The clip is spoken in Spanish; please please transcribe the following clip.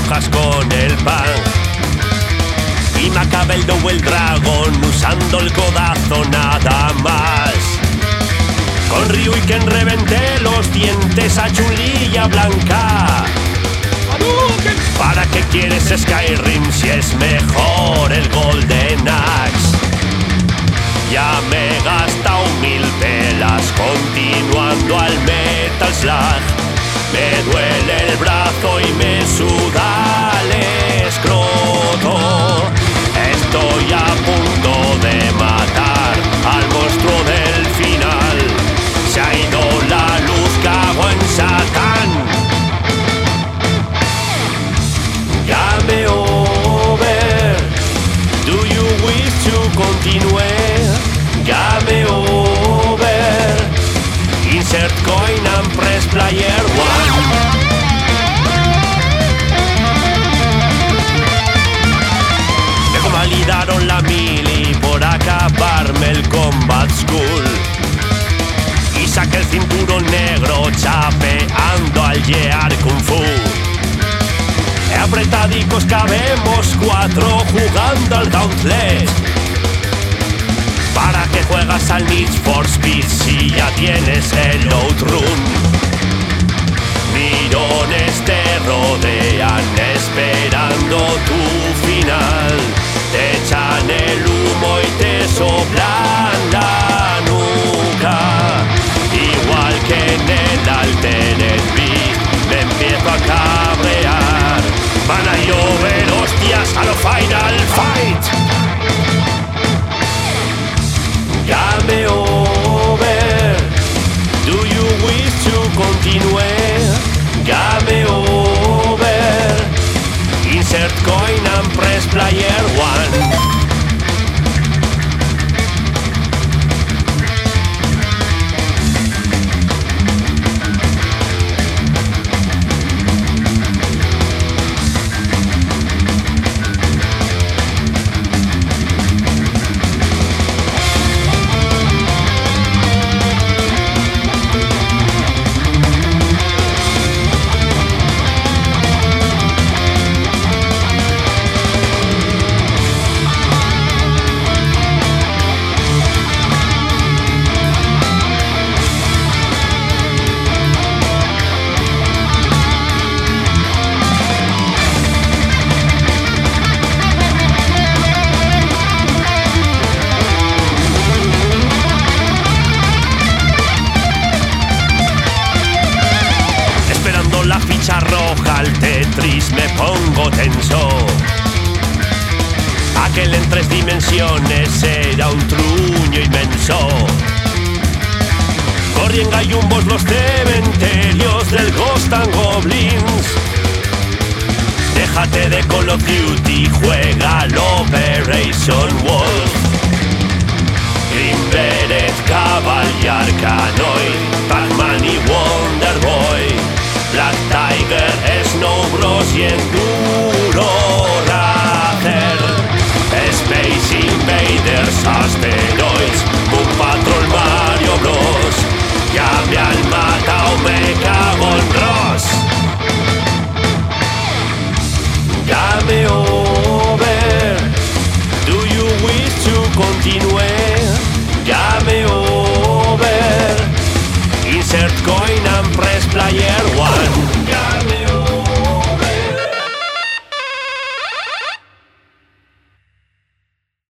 rojas con el pan. Y Macabeldo o el dragón usando el codazo nada más. Con Ryu y Ken reventé los dientes a Chun-Li y a Blanca. ¿Para qué quieres Skyrim si es mejor el Golden Axe? Ya me he gastado 1000 pelas continuando al Metal Slug. Me duele el brazo y me suda el escroto. Estoy a punto de matar al monstruo del final. Se ha ido la luz, cago en Satán. Game over. Do you wish to continue? Game over. Insert coin and press player 1. Me validaron la mili por acabarme el Combat School. Y saqué el cinturón negro chapeando al Year Kung Fu. Apretadicos cabemos 4 jugando al Gauntlet. ¿Para qué juegas al Need for Speed si ya tienes el Outrun? Mirones te rodean esperando tu final. Te echan el humo y te soplan la nuca. Igual que en el Altered Beast me empiezo a cabrear. Van a llover hostias a lo Final Fight. Game over. Do you wish to continue? Game over. Insert coin and press player 1. Roja al Tetris me pongo tenso. Aquel en 3 dimensiones era un truño inmenso. Corrían gallumbos los cementerios del Ghost and Goblins. Déjate de Call of Duty, juega al Operation Wolf. Green Beret, Cabal y Arkanoid, Pac-Man y Wonder Boy. Black Tiger, Snow Bros y Enduro Racer. Space Invaders, Asteroids, Boom Patrol, Mario Bros. Ya me han matado, me cago en Ross. Game over. Do you wish to continue? Game over. Insert coin and press player